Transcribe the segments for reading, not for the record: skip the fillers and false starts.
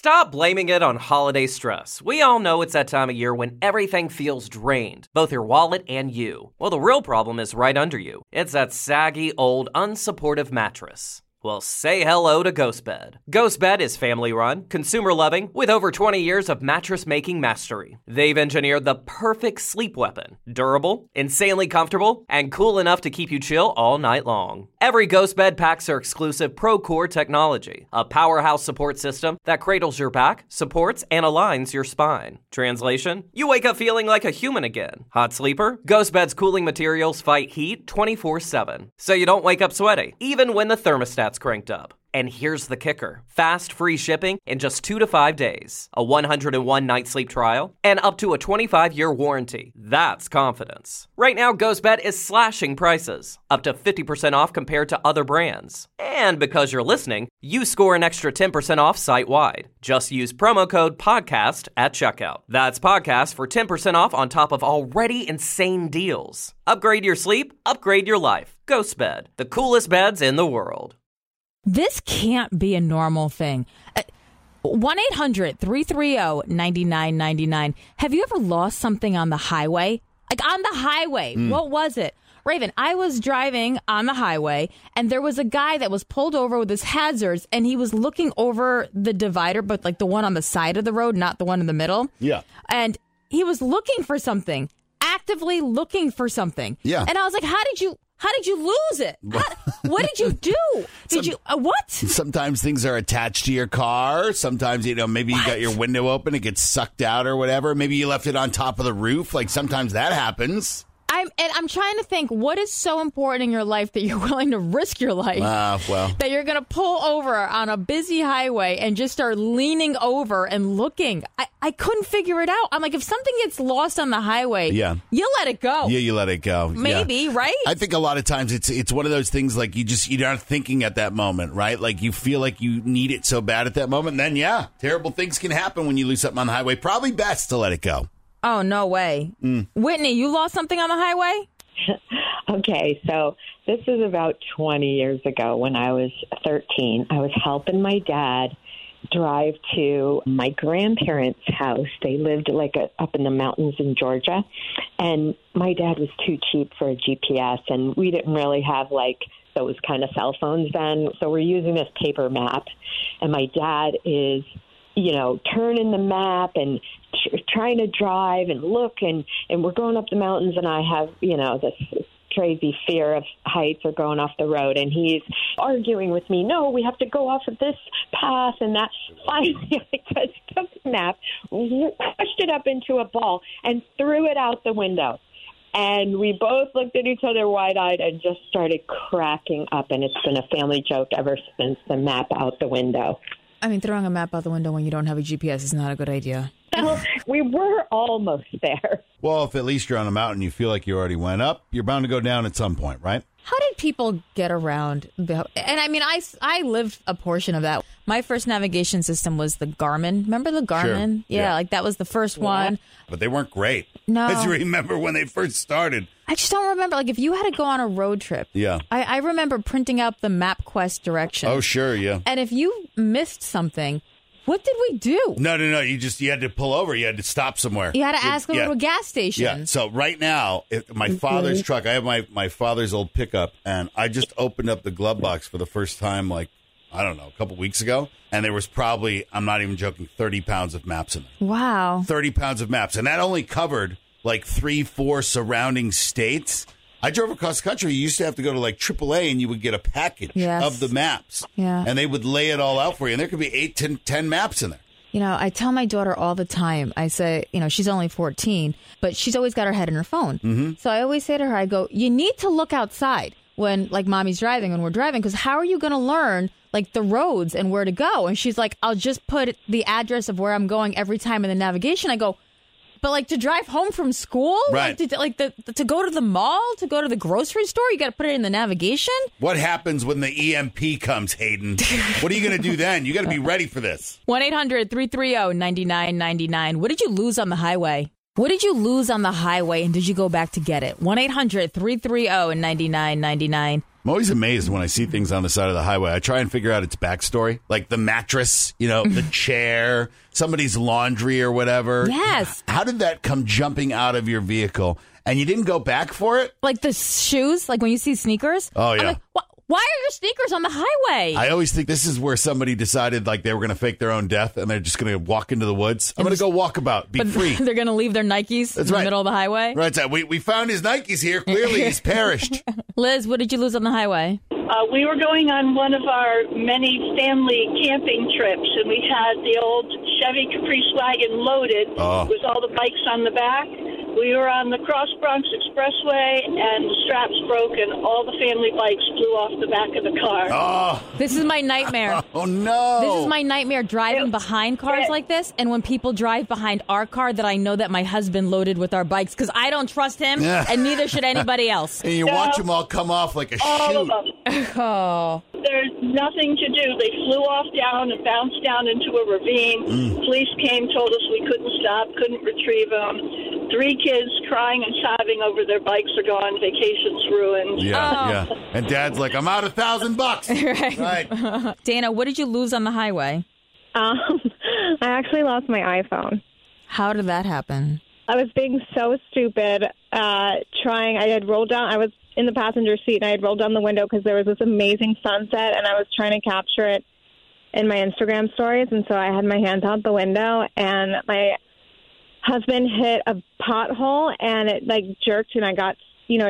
Stop blaming it on holiday stress. We all know it's that time of year when everything feels drained, both your wallet and you. Well, the real problem is right under you. It's that saggy, old, unsupportive mattress. Well, say hello to GhostBed. GhostBed is family-run, consumer-loving, with over 20 years of mattress-making mastery. They've engineered the perfect sleep weapon. Durable, insanely comfortable, and cool enough to keep you chill all night long. Every GhostBed packs their exclusive ProCore technology, a powerhouse support system that cradles your back, supports, and aligns your spine. Translation? You wake up feeling like a human again. Hot sleeper? GhostBed's cooling materials fight heat 24/7, so you don't wake up sweaty, even when the thermostat's cranked up. And here's the kicker. Fast, free shipping in just 2 to 5 days. A 101-night sleep trial. And up to a 25-year warranty. That's confidence. Right now, GhostBed is slashing prices. Up to 50% off compared to other brands. And because you're listening, you score an extra 10% off site-wide. Just use promo code PODCAST at checkout. That's PODCAST for 10% off on top of already insane deals. Upgrade your sleep. Upgrade your life. GhostBed. The coolest beds in the world. This can't be a normal thing. 1-800-330-9999. Have you ever lost something on the highway? Like on the highway. What was it? Raven, I was driving on the highway, and there was a guy that was pulled over with his hazards, and he was looking over the divider, but like the one on the side of the road, not the one in the middle. Yeah. And he was looking for something, actively looking for something. Yeah. And I was like, how did you lose it? What did you do? What? Sometimes things are attached to your car. Sometimes, maybe you got your window open, it gets sucked out or whatever. Maybe you left it on top of the roof. Like sometimes that happens. I'm trying to think, what is so important in your life that you're willing to risk your life? That you're going to pull over on a busy highway and just start leaning over and looking. I couldn't figure it out. I'm like, if something gets lost on the highway, you let it go. Yeah, you let it go. Maybe, right? I think a lot of times it's one of those things like you're not thinking at that moment, right? Like you feel like you need it so bad at that moment. And then, terrible things can happen when you lose something on the highway. Probably best to let it go. Oh, no way. Whitney, you lost something on the highway? Okay, so this is about 20 years ago when I was 13. I was helping my dad drive to my grandparents' house. They lived up in the mountains in Georgia, and my dad was too cheap for a GPS, and we didn't really have those kind of cell phones then. So we're using this paper map, and my dad is turning the map and trying to drive and look, and we're going up the mountains, and I have, this crazy fear of heights or going off the road, and he's arguing with me, no, we have to go off of this path and that. Finally, I just took the map, pushed it up into a ball, and threw it out the window. And we both looked at each other wide-eyed and just started cracking up, and it's been a family joke ever since, the map out the window. I mean, throwing a map out the window when you don't have a GPS is not a good idea. Well, we were almost there. Well, if at least you're on a mountain, you feel like you already went up, you're bound to go down at some point, right? How did people get around? And I mean, I lived a portion of that. My first navigation system was the Garmin. Remember the Garmin? Sure. Yeah, that was the first one. But they weren't great. No. As you remember when they first started. I just don't remember. If you had to go on a road trip. Yeah. I remember printing out the MapQuest directions. Oh, sure, yeah. And if you missed something, what did we do? No. You had to pull over. You had to stop somewhere. You had to ask them to a gas station. Yeah. So right now, my father's truck, I have my father's old pickup, and I just opened up the glove box for the first time, a couple weeks ago. And there was probably, I'm not even joking, 30 pounds of maps in there. Wow. 30 pounds of maps. And that only covered 3-4 surrounding states. I drove across the country. You used to have to go to AAA and you would get a package of the maps. Yeah. And they would lay it all out for you. And there could be 8, 10 maps in there. I tell my daughter all the time, I say, she's only 14, but she's always got her head in her phone. Mm-hmm. So I always say to her, I go, you need to look outside when mommy's driving, when we're driving, because how are you going to learn the roads and where to go? And she's like, I'll just put the address of where I'm going every time in the navigation. I go, but to drive home from school, right? To go to the mall, to go to the grocery store, you got to put it in the navigation. What happens when the EMP comes, Hayden? What are you going to do then? You got to be ready for this. 1-800-330-9999. What did you lose on the highway? What did you lose on the highway, and did you go back to get it? 1-800-330-9999. I'm always amazed when I see things on the side of the highway. I try and figure out its backstory, like the mattress, the chair, somebody's laundry or whatever. Yes. How did that come jumping out of your vehicle? And you didn't go back for it? Like the shoes, like when you see sneakers. Oh, yeah. I'm like, why are your sneakers on the highway? I always think this is where somebody decided like they were going to fake their own death and they're just going to walk into the woods. I'm going to go walk about, be free. They're going to leave their Nikes in the middle of the highway? Right. We found his Nikes here. Clearly, he's perished. Liz, what did you lose on the highway? We were going on one of our many family camping trips, and we had the old Chevy Caprice wagon loaded with all the bikes on the back. We were on the Cross Bronx Expressway, and the straps broke, and all the family bikes flew off the back of the car. Oh. This is my nightmare. Oh, no. This is my nightmare, driving behind cars like this, and when people drive behind our car, that I know that my husband loaded with our bikes, because I don't trust him, and neither should anybody else. And you watch them all come off like a All shoot. of them. Oh. There's nothing to do. They flew off down and bounced down into a ravine. Police came, told us we couldn't stop, couldn't retrieve them. 3 kids crying and sobbing over their bikes are gone, vacations ruined. Yeah. And Dad's like, I'm out $1,000. Right. Dana, what did you lose on the highway? I actually lost my iPhone. How did that happen? I was being so stupid, I was in the passenger seat, and I had rolled down the window because there was this amazing sunset, and I was trying to capture it in my Instagram stories, and so I had my hands out the window, and my husband hit a pothole, and it, jerked, and I got,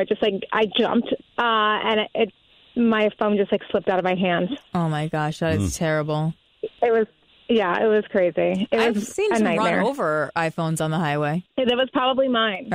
I jumped, and my phone just, slipped out of my hands. Oh, my gosh, that is terrible. It was crazy. I've seen some run over iPhones on the highway. Yeah, that was probably mine.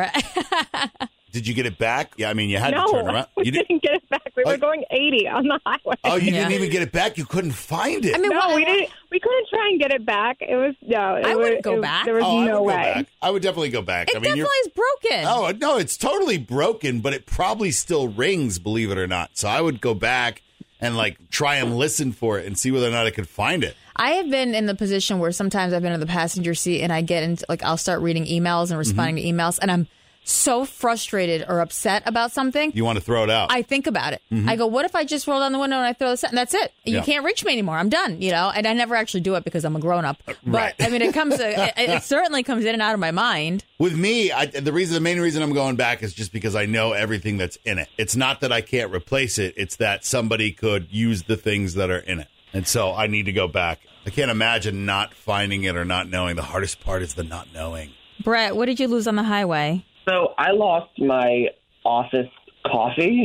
Did you get it back? Yeah, I mean, you had to turn around. We didn't get it back. We were going 80 on the highway. Oh, you didn't even get it back? You couldn't find it? I mean, we didn't. We couldn't try and get it back. It was I wouldn't go back. There was no way. Go back. I would definitely go back. It definitely is broken. Oh, no, it's totally broken, but it probably still rings, believe it or not. So I would go back and try and listen for it and see whether or not I could find it. I have been in the position where sometimes I've been in the passenger seat and I get into I'll start reading emails and responding to emails, and I'm so frustrated or upset about something. You want to throw it out. I think about it. I go, what if I just roll down the window and I throw this out? And that's it. You can't reach me anymore. I'm done, And I never actually do it because I'm a grown-up. But, I mean, it certainly comes in and out of my mind. With me, the main reason I'm going back is just because I know everything that's in it. It's not that I can't replace it. It's that somebody could use the things that are in it. And so I need to go back. I can't imagine not finding it or not knowing. The hardest part is the not knowing. Brett, what did you lose on the highway? So I lost my office coffee.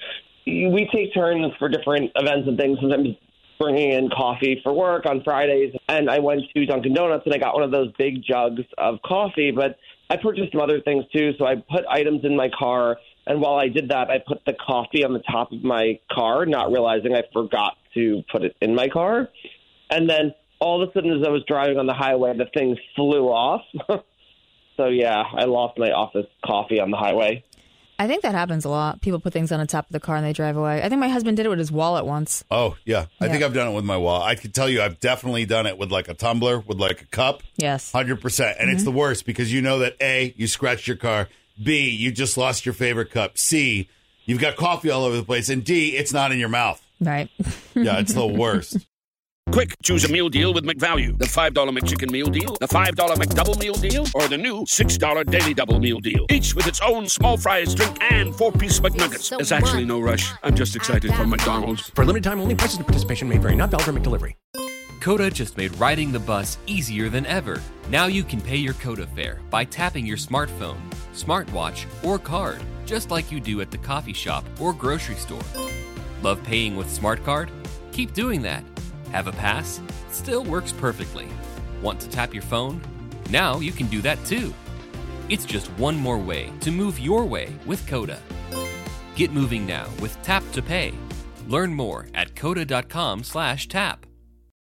We take turns for different events and things, sometimes bringing in coffee for work on Fridays. And I went to Dunkin' Donuts and I got one of those big jugs of coffee, but I purchased some other things too. So I put items in my car. And while I did that, I put the coffee on the top of my car, not realizing I forgot to put it in my car. And then all of a sudden, as I was driving on the highway, the thing flew off. So, yeah, I lost my office coffee on the highway. I think that happens a lot. People put things on the top of the car and they drive away. I think my husband did it with his wallet once. Oh, yeah. I think I've done it with my wallet. I could tell you I've definitely done it with a tumbler, with a cup. Yes. 100%. And it's the worst because you know that A, you scratched your car. B, you just lost your favorite cup. C, you've got coffee all over the place. And D, it's not in your mouth. Right. Yeah, it's the worst. Quick, choose a meal deal with McValue. The $5 McChicken meal deal, the $5 McDouble meal deal, or the new $6 Daily Double meal deal. Each with its own small fries, drink, and 4-piece McNuggets. There's actually no rush. I'm just excited for McDonald's. For limited time only, prices and participation may vary. Not valid for McDelivery. Coda just made riding the bus easier than ever. Now you can pay your Coda fare by tapping your smartphone, smartwatch, or card, just like you do at the coffee shop or grocery store. Love paying with SmartCard? Keep doing that. Have a pass? Still works perfectly. Want to tap your phone? Now you can do that too. It's just one more way to move your way with Coda. Get moving now with Tap to Pay. Learn more at coda.com/tap.